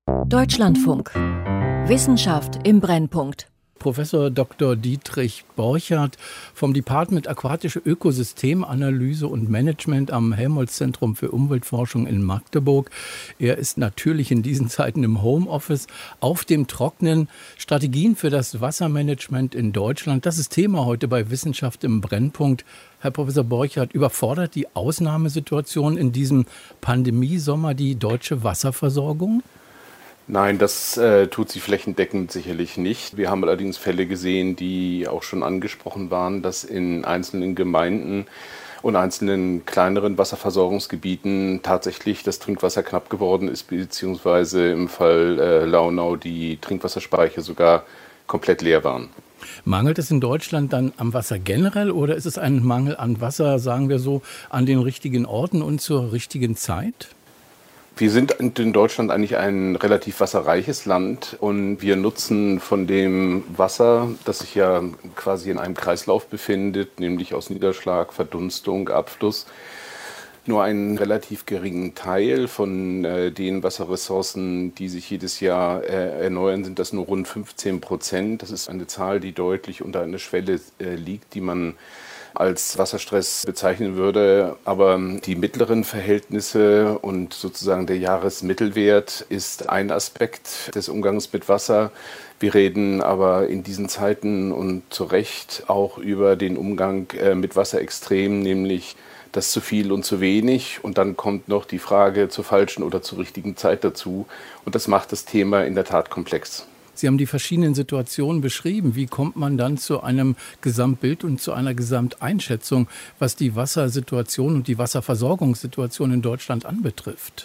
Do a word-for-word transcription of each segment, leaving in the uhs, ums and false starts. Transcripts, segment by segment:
Deutschlandfunk. Wissenschaft im Brennpunkt. Professor Doktor Dietrich Borchardt vom Department Aquatische Ökosystemanalyse und Management am Helmholtz-Zentrum für Umweltforschung in Magdeburg. Er ist natürlich in diesen Zeiten im Homeoffice auf dem Trocknen. Strategien für das Wassermanagement in Deutschland. Das ist Thema heute bei Wissenschaft im Brennpunkt. Herr Professor Borchardt, überfordert die Ausnahmesituation in diesem Pandemiesommer die deutsche Wasserversorgung? Nein, das äh, tut sie flächendeckend sicherlich nicht. Wir haben allerdings Fälle gesehen, die auch schon angesprochen waren, dass in einzelnen Gemeinden und einzelnen kleineren Wasserversorgungsgebieten tatsächlich das Trinkwasser knapp geworden ist, beziehungsweise im Fall äh, Launau die Trinkwasserspeicher sogar komplett leer waren. Mangelt es in Deutschland dann am Wasser generell oder ist es ein Mangel an Wasser, sagen wir so, an den richtigen Orten und zur richtigen Zeit? Wir sind in Deutschland eigentlich ein relativ wasserreiches Land und wir nutzen von dem Wasser, das sich ja quasi in einem Kreislauf befindet, nämlich aus Niederschlag, Verdunstung, Abfluss, nur einen relativ geringen Teil. Von äh, den Wasserressourcen, die sich jedes Jahr äh, erneuern, sind das nur rund fünfzehn Prozent. Das ist eine Zahl, die deutlich unter einer Schwelle äh, liegt, die man als Wasserstress bezeichnen würde. Aber die mittleren Verhältnisse und sozusagen der Jahresmittelwert ist ein Aspekt des Umgangs mit Wasser. Wir reden aber in diesen Zeiten und zu Recht auch über den Umgang mit Wasserextremen, nämlich das zu viel und zu wenig. Und dann kommt noch die Frage zur falschen oder zur richtigen Zeit dazu. Und das macht das Thema in der Tat komplex. Sie haben die verschiedenen Situationen beschrieben. Wie kommt man dann zu einem Gesamtbild und zu einer Gesamteinschätzung, was die Wassersituation und die Wasserversorgungssituation in Deutschland anbetrifft?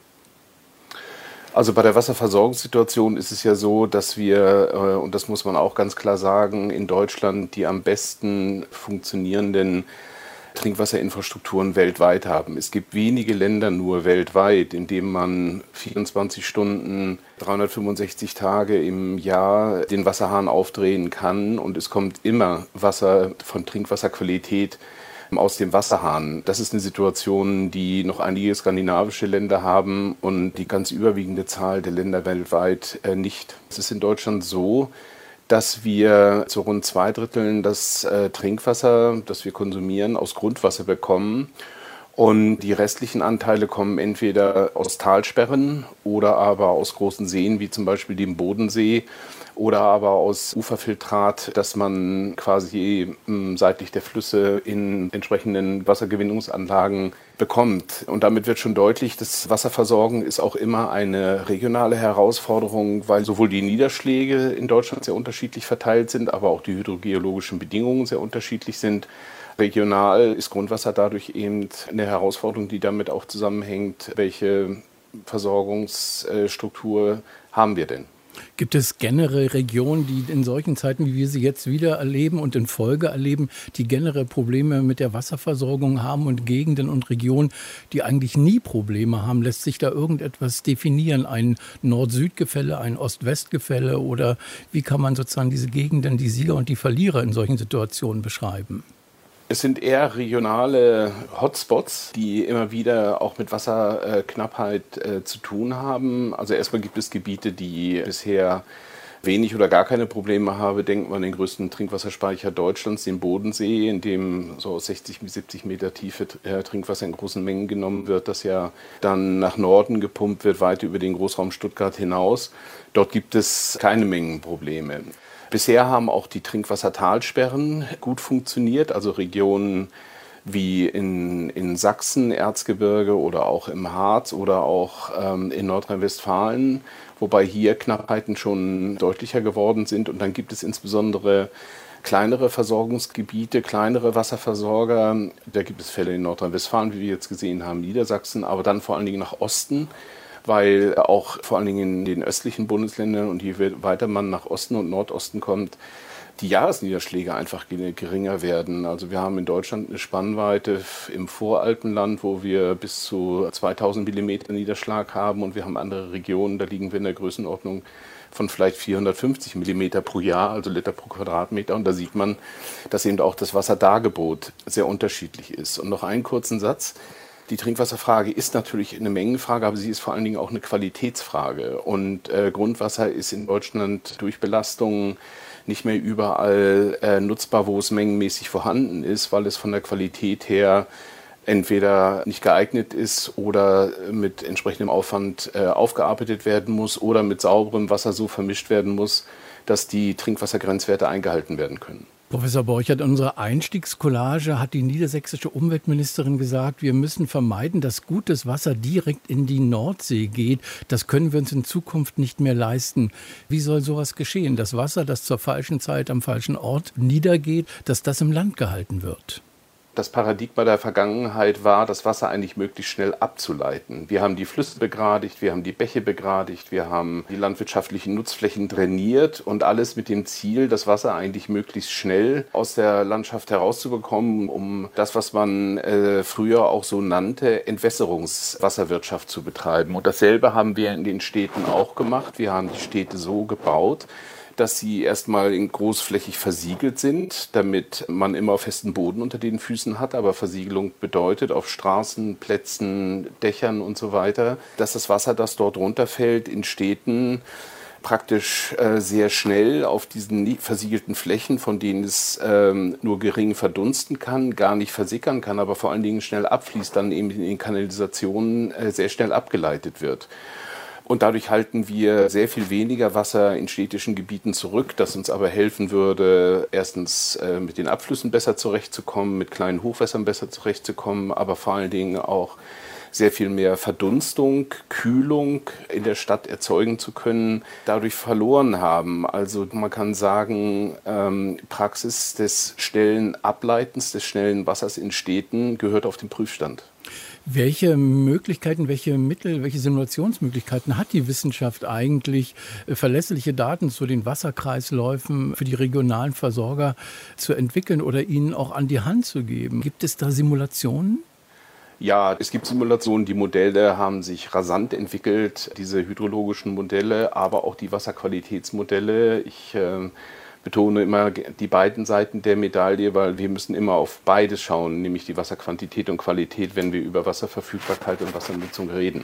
Also bei der Wasserversorgungssituation ist es ja so, dass wir, und das muss man auch ganz klar sagen, in Deutschland die am besten funktionierenden Trinkwasserinfrastrukturen weltweit haben. Es gibt wenige Länder nur weltweit, in denen man vierundzwanzig Stunden, dreihundertfünfundsechzig Tage im Jahr den Wasserhahn aufdrehen kann und es kommt immer Wasser von Trinkwasserqualität aus dem Wasserhahn. Das ist eine Situation, die noch einige skandinavische Länder haben und die ganz überwiegende Zahl der Länder weltweit nicht. Es ist in Deutschland so, dass wir zu rund zwei Dritteln das äh, Trinkwasser, das wir konsumieren, aus Grundwasser bekommen. Und die restlichen Anteile kommen entweder aus Talsperren oder aber aus großen Seen, wie zum Beispiel dem Bodensee, oder aber aus Uferfiltrat, das man quasi mh, seitlich der Flüsse in entsprechenden Wassergewinnungsanlagen bekommt. Und damit wird schon deutlich, dass Wasserversorgung ist auch immer eine regionale Herausforderung, weil sowohl die Niederschläge in Deutschland sehr unterschiedlich verteilt sind, aber auch die hydrogeologischen Bedingungen sehr unterschiedlich sind. Regional ist Grundwasser dadurch eben eine Herausforderung, die damit auch zusammenhängt, welche Versorgungsstruktur haben wir denn? Gibt es generell Regionen, die in solchen Zeiten, wie wir sie jetzt wieder erleben und in Folge erleben, die generell Probleme mit der Wasserversorgung haben und Gegenden und Regionen, die eigentlich nie Probleme haben? Lässt sich da irgendetwas definieren? Ein Nord-Süd-Gefälle, ein Ost-West-Gefälle oder wie kann man sozusagen diese Gegenden, die Sieger und die Verlierer in solchen Situationen beschreiben? Es sind eher regionale Hotspots, die immer wieder auch mit Wasserknappheit äh, zu tun haben. Also erstmal gibt es Gebiete, die bisher wenig oder gar keine Probleme haben. Denkt man an den größten Trinkwasserspeicher Deutschlands, den Bodensee, in dem so aus sechzig bis siebzig Meter Tiefe äh, Trinkwasser in großen Mengen genommen wird, das ja dann nach Norden gepumpt wird, weit über den Großraum Stuttgart hinaus. Dort gibt es keine Mengenprobleme. Bisher haben auch die Trinkwassertalsperren gut funktioniert, also Regionen wie in, in Sachsen, Erzgebirge oder auch im Harz oder auch ähm, in Nordrhein-Westfalen, wobei hier Knappheiten schon deutlicher geworden sind. Und dann gibt es insbesondere kleinere Versorgungsgebiete, kleinere Wasserversorger. Da gibt es Fälle in Nordrhein-Westfalen, wie wir jetzt gesehen haben, Niedersachsen, aber dann vor allen Dingen nach Osten, weil auch vor allen Dingen in den östlichen Bundesländern und je weiter man nach Osten und Nordosten kommt, die Jahresniederschläge einfach geringer werden. Also wir haben in Deutschland eine Spannweite im Voralpenland, wo wir bis zu zweitausend Millimeter Niederschlag haben und wir haben andere Regionen, da liegen wir in der Größenordnung von vielleicht vierhundertfünfzig Millimeter pro Jahr, also Liter pro Quadratmeter. Und da sieht man, dass eben auch das Wasserdargebot sehr unterschiedlich ist. Und noch einen kurzen Satz. Die Trinkwasserfrage ist natürlich eine Mengenfrage, aber sie ist vor allen Dingen auch eine Qualitätsfrage. Und äh, Grundwasser ist in Deutschland durch Belastungen nicht mehr überall äh, nutzbar, wo es mengenmäßig vorhanden ist, weil es von der Qualität her entweder nicht geeignet ist oder mit entsprechendem Aufwand äh, aufgearbeitet werden muss oder mit sauberem Wasser so vermischt werden muss, dass die Trinkwassergrenzwerte eingehalten werden können. Professor Borchert, in unserer Einstiegscollage hat die niedersächsische Umweltministerin gesagt, wir müssen vermeiden, dass gutes Wasser direkt in die Nordsee geht. Das können wir uns in Zukunft nicht mehr leisten. Wie soll sowas geschehen? Das Wasser, das zur falschen Zeit am falschen Ort niedergeht, dass das im Land gehalten wird? Das Paradigma der Vergangenheit war, das Wasser eigentlich möglichst schnell abzuleiten. Wir haben die Flüsse begradigt, wir haben die Bäche begradigt, wir haben die landwirtschaftlichen Nutzflächen drainiert und alles mit dem Ziel, das Wasser eigentlich möglichst schnell aus der Landschaft herauszubekommen, um das, was man äh, früher auch so nannte, Entwässerungswasserwirtschaft zu betreiben. Und dasselbe haben wir in den Städten auch gemacht. Wir haben die Städte so gebaut, dass sie erstmal in großflächig versiegelt sind, damit man immer festen Boden unter den Füßen hat. Aber Versiegelung bedeutet auf Straßen, Plätzen, Dächern und so weiter, dass das Wasser, das dort runterfällt, in Städten praktisch äh, sehr schnell auf diesen versiegelten Flächen, von denen es ähm, nur gering verdunsten kann, gar nicht versickern kann, aber vor allen Dingen schnell abfließt, dann eben in den Kanalisationen äh, sehr schnell abgeleitet wird. Und dadurch halten wir sehr viel weniger Wasser in städtischen Gebieten zurück, das uns aber helfen würde, erstens äh, mit den Abflüssen besser zurechtzukommen, mit kleinen Hochwässern besser zurechtzukommen, aber vor allen Dingen auch sehr viel mehr Verdunstung, Kühlung in der Stadt erzeugen zu können, dadurch verloren haben. Also man kann sagen, ähm, Praxis des schnellen Ableitens, des schnellen Wassers in Städten gehört auf den Prüfstand. Welche Möglichkeiten, welche Mittel, welche Simulationsmöglichkeiten hat die Wissenschaft eigentlich, verlässliche Daten zu den Wasserkreisläufen für die regionalen Versorger zu entwickeln oder ihnen auch an die Hand zu geben? Gibt es da Simulationen? Ja, es gibt Simulationen, die Modelle haben sich rasant entwickelt, diese hydrologischen Modelle, aber auch die Wasserqualitätsmodelle. Ich äh, betone immer die beiden Seiten der Medaille, weil wir müssen immer auf beides schauen, nämlich die Wasserquantität und Qualität, wenn wir über Wasserverfügbarkeit und Wassernutzung reden.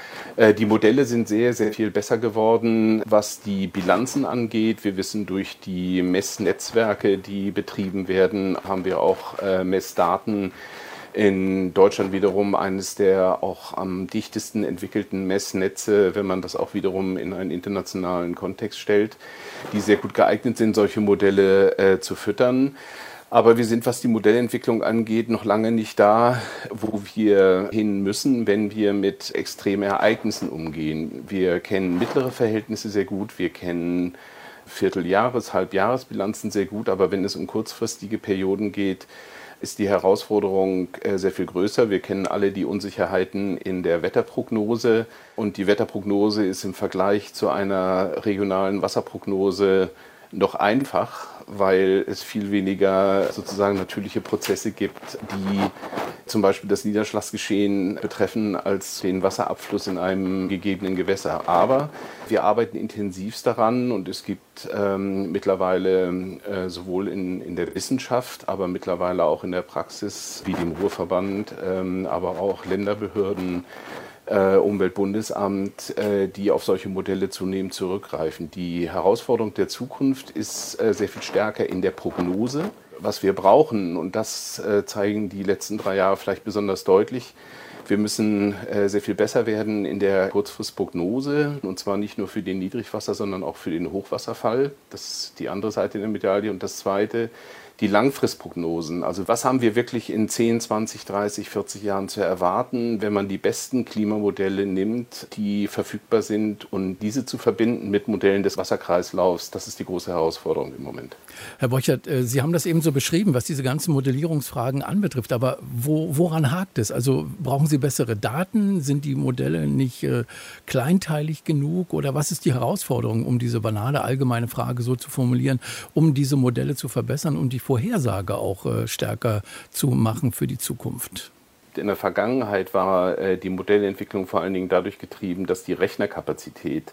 Die Modelle sind sehr, sehr viel besser geworden, was die Bilanzen angeht. Wir wissen, durch die Messnetzwerke, die betrieben werden, haben wir auch Messdaten. In Deutschland wiederum eines der auch am dichtesten entwickelten Messnetze, wenn man das auch wiederum in einen internationalen Kontext stellt, die sehr gut geeignet sind, solche Modelle äh, zu füttern. Aber wir sind, was die Modellentwicklung angeht, noch lange nicht da, wo wir hin müssen, wenn wir mit extremen Ereignissen umgehen. Wir kennen mittlere Verhältnisse sehr gut, wir kennen Vierteljahres-, Halbjahresbilanzen sehr gut, aber wenn es um kurzfristige Perioden geht, ist die Herausforderung sehr viel größer. Wir kennen alle die Unsicherheiten in der Wetterprognose und die Wetterprognose ist im Vergleich zu einer regionalen Wasserprognose noch einfach, weil es viel weniger sozusagen natürliche Prozesse gibt, die zum Beispiel das Niederschlagsgeschehen betreffen, als den Wasserabfluss in einem gegebenen Gewässer. Aber wir arbeiten intensivst daran und es gibt ähm, mittlerweile äh, sowohl in, in der Wissenschaft, aber mittlerweile auch in der Praxis, wie dem Ruhrverband, ähm, aber auch Länderbehörden, Äh, Umweltbundesamt, äh, die auf solche Modelle zunehmend zurückgreifen. Die Herausforderung der Zukunft ist äh, sehr viel stärker in der Prognose. Was wir brauchen, und das äh, zeigen die letzten drei Jahre vielleicht besonders deutlich, wir müssen äh, sehr viel besser werden in der Kurzfristprognose, und zwar nicht nur für den Niedrigwasser, sondern auch für den Hochwasserfall. Das ist die andere Seite der Medaille. Und das Zweite, die Langfristprognosen. Also was haben wir wirklich in zehn, zwanzig, dreißig, vierzig Jahren zu erwarten, wenn man die besten Klimamodelle nimmt, die verfügbar sind, und diese zu verbinden mit Modellen des Wasserkreislaufs, das ist die große Herausforderung im Moment. Herr Borchert, Sie haben das eben so beschrieben, was diese ganzen Modellierungsfragen anbetrifft. Aber wo, woran hakt es? Also brauchen Sie bessere Daten? Sind die Modelle nicht äh, kleinteilig genug? Oder was ist die Herausforderung, um diese banale allgemeine Frage so zu formulieren, um diese Modelle zu verbessern und die Vorhersage auch äh, stärker zu machen für die Zukunft? In der Vergangenheit war äh, die Modellentwicklung vor allen Dingen dadurch getrieben, dass die Rechnerkapazität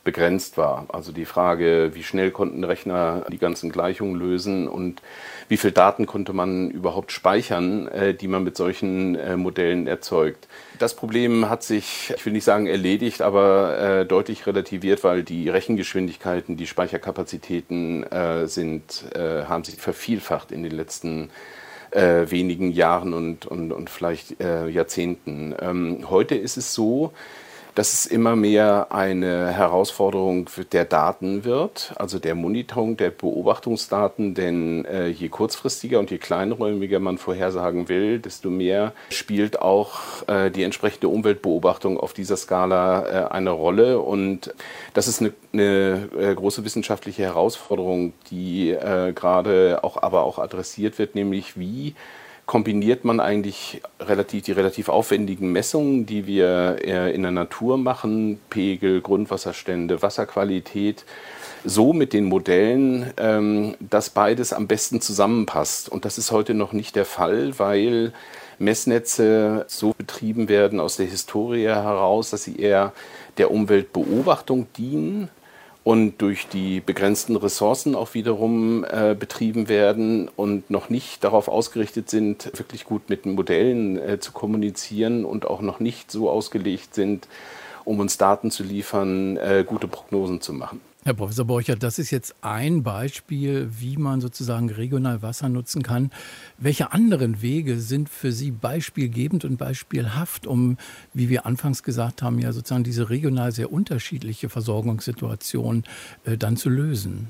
begrenzt war. Also die Frage, wie schnell konnten Rechner die ganzen Gleichungen lösen und wie viel Daten konnte man überhaupt speichern, äh, die man mit solchen äh, Modellen erzeugt. Das Problem hat sich, ich will nicht sagen erledigt, aber äh, deutlich relativiert, weil die Rechengeschwindigkeiten, die Speicherkapazitäten äh, sind, äh, haben sich vervielfacht in den letzten äh, wenigen Jahren und, und, und vielleicht äh, Jahrzehnten. Ähm, heute ist es so, dass es immer mehr eine Herausforderung der Daten wird, also der Monitoring, der Beobachtungsdaten, denn äh, je kurzfristiger und je kleinräumiger man vorhersagen will, desto mehr spielt auch äh, die entsprechende Umweltbeobachtung auf dieser Skala äh, eine Rolle. Und das ist eine, eine äh, große wissenschaftliche Herausforderung, die äh, gerade auch, aber auch adressiert wird, nämlich wie kombiniert man eigentlich relativ die relativ aufwendigen Messungen, die wir in der Natur machen, Pegel, Grundwasserstände, Wasserqualität, so mit den Modellen, dass beides am besten zusammenpasst. Und das ist heute noch nicht der Fall, weil Messnetze so betrieben werden aus der Historie heraus, dass sie eher der Umweltbeobachtung dienen und durch die begrenzten Ressourcen auch wiederum äh, betrieben werden und noch nicht darauf ausgerichtet sind, wirklich gut mit den Modellen äh, zu kommunizieren und auch noch nicht so ausgelegt sind, um uns Daten zu liefern, äh, gute Prognosen zu machen. Herr Professor Borchert, das ist jetzt ein Beispiel, wie man sozusagen regional Wasser nutzen kann. Welche anderen Wege sind für Sie beispielgebend und beispielhaft, um, wie wir anfangs gesagt haben, ja sozusagen diese regional sehr unterschiedliche Versorgungssituation äh, dann zu lösen?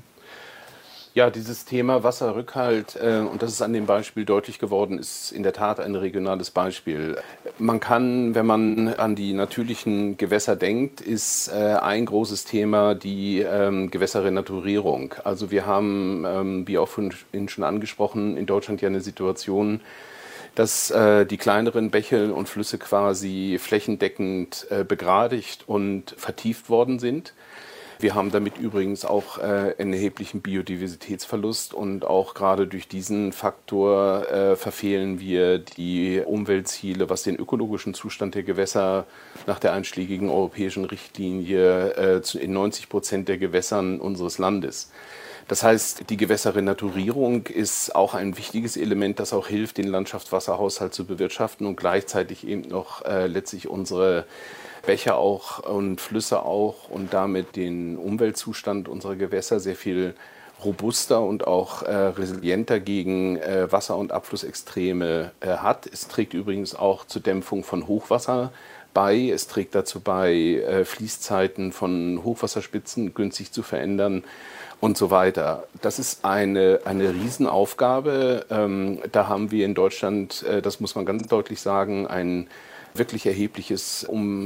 Ja, dieses Thema Wasserrückhalt, äh, und das ist an dem Beispiel deutlich geworden, ist in der Tat ein regionales Beispiel. Man kann, wenn man an die natürlichen Gewässer denkt, ist äh, ein großes Thema die ähm, Gewässerrenaturierung. Also wir haben, ähm, wie auch vorhin schon angesprochen, in Deutschland ja eine Situation, dass äh, die kleineren Bäche und Flüsse quasi flächendeckend äh, begradigt und vertieft worden sind. Wir haben damit übrigens auch äh, einen erheblichen Biodiversitätsverlust und auch gerade durch diesen Faktor äh, verfehlen wir die Umweltziele, was den ökologischen Zustand der Gewässer nach der einschlägigen europäischen Richtlinie äh, in neunzig Prozent der Gewässern unseres Landes. Das heißt, die Gewässerrenaturierung ist auch ein wichtiges Element, das auch hilft, den Landschaftswasserhaushalt zu bewirtschaften und gleichzeitig eben noch äh, letztlich unsere Bäche auch und Flüsse auch und damit den Umweltzustand unserer Gewässer sehr viel robuster und auch äh, resilienter gegen äh, Wasser- und Abflussextreme äh, hat. Es trägt übrigens auch zur Dämpfung von Hochwasser bei. Es trägt dazu bei, äh, Fließzeiten von Hochwasserspitzen günstig zu verändern und so weiter. Das ist eine, eine Riesenaufgabe. Ähm, da haben wir in Deutschland, äh, das muss man ganz deutlich sagen, ein wirklich erhebliches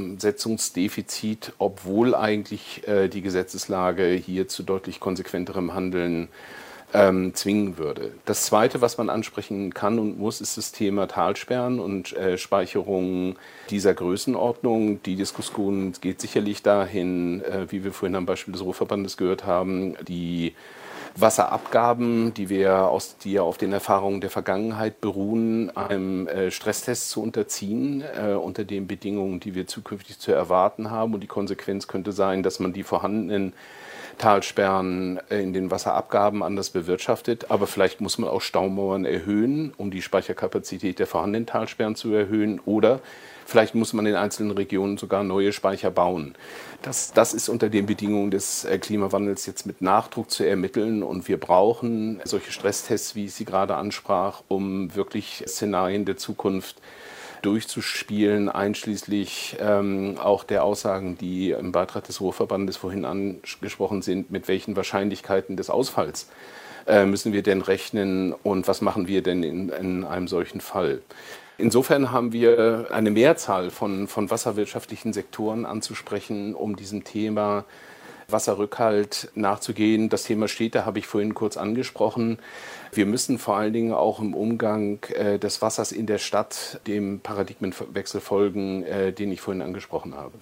Umsetzungsdefizit, obwohl eigentlich äh, die Gesetzeslage hier zu deutlich konsequenterem Handeln ähm, zwingen würde. Das Zweite, was man ansprechen kann und muss, ist das Thema Talsperren und äh, Speicherungen dieser Größenordnung. Die Diskussion geht sicherlich dahin, äh, wie wir vorhin am Beispiel des Ruhrverbandes gehört haben, die Wasserabgaben, die wir aus, die ja auf den Erfahrungen der Vergangenheit beruhen, einem äh, Stresstest zu unterziehen, äh, unter den Bedingungen, die wir zukünftig zu erwarten haben. Und die Konsequenz könnte sein, dass man die vorhandenen Talsperren in den Wasserabgaben anders bewirtschaftet. Aber vielleicht muss man auch Staumauern erhöhen, um die Speicherkapazität der vorhandenen Talsperren zu erhöhen. Oder vielleicht muss man in einzelnen Regionen sogar neue Speicher bauen. Das, das ist unter den Bedingungen des Klimawandels jetzt mit Nachdruck zu ermitteln. Und wir brauchen solche Stresstests, wie ich sie gerade ansprach, um wirklich Szenarien der Zukunft durchzuspielen, einschließlich ähm, auch der Aussagen, die im Beitrag des Ruhrverbandes vorhin angesprochen sind, mit welchen Wahrscheinlichkeiten des Ausfalls äh, müssen wir denn rechnen und was machen wir denn in, in einem solchen Fall. Insofern haben wir eine Mehrzahl von, von wasserwirtschaftlichen Sektoren anzusprechen, um diesem Thema Wasserrückhalt nachzugehen. Das Thema Städte habe ich vorhin kurz angesprochen. Wir müssen vor allen Dingen auch im Umgang äh, des Wassers in der Stadt dem Paradigmenwechsel folgen, äh, den ich vorhin angesprochen habe.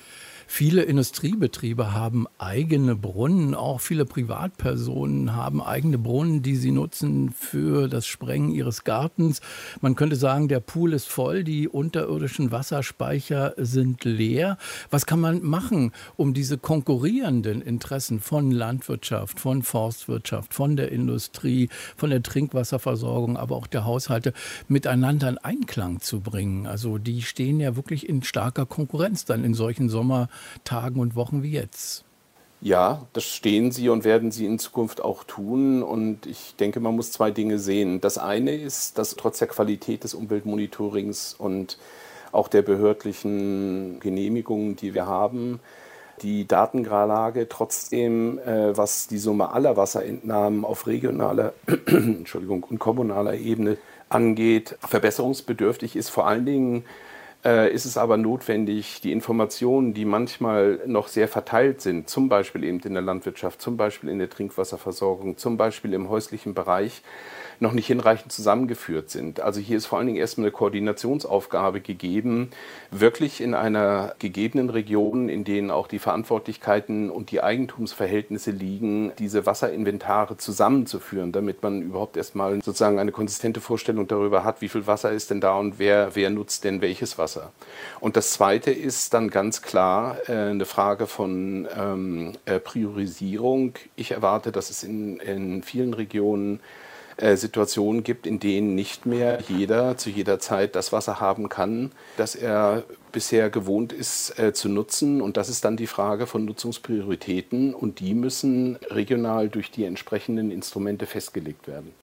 Viele Industriebetriebe haben eigene Brunnen, auch viele Privatpersonen haben eigene Brunnen, die sie nutzen für das Sprengen ihres Gartens. Man könnte sagen, der Pool ist voll, die unterirdischen Wasserspeicher sind leer. Was kann man machen, um diese konkurrierenden Interessen von Landwirtschaft, von Forstwirtschaft, von der Industrie, von der Trinkwasserversorgung, aber auch der Haushalte miteinander in Einklang zu bringen? Also die stehen ja wirklich in starker Konkurrenz dann in solchen Sommertagen und Wochen wie jetzt. Ja, das stehen sie und werden sie in Zukunft auch tun. Und ich denke, man muss zwei Dinge sehen. Das eine ist, dass trotz der Qualität des Umweltmonitorings und auch der behördlichen Genehmigungen, die wir haben, die Datenlage trotzdem, äh, was die Summe aller Wasserentnahmen auf regionaler Entschuldigung, und kommunaler Ebene angeht, verbesserungsbedürftig ist. Vor allen Dingen äh, ist es aber notwendig, die Informationen, die manchmal noch sehr verteilt sind, zum Beispiel eben in der Landwirtschaft, zum Beispiel in der Trinkwasserversorgung, zum Beispiel im häuslichen Bereich, noch nicht hinreichend zusammengeführt sind. Also hier ist vor allen Dingen erstmal eine Koordinationsaufgabe gegeben, wirklich in einer gegebenen Region, in denen auch die Verantwortlichkeiten und die Eigentumsverhältnisse liegen, diese Wasserinventare zusammenzuführen, damit man überhaupt erstmal sozusagen eine konsistente Vorstellung darüber hat, wie viel Wasser ist denn da und wer, wer nutzt denn welches Wasser. Und das Zweite ist dann ganz klar äh, eine Frage von ähm, äh, Priorisierung. Ich erwarte, dass es in, in vielen Regionen Situationen gibt, in denen nicht mehr jeder zu jeder Zeit das Wasser haben kann, das er bisher gewohnt ist äh, zu nutzen. Und das ist dann die Frage von Nutzungsprioritäten und die müssen regional durch die entsprechenden Instrumente festgelegt werden.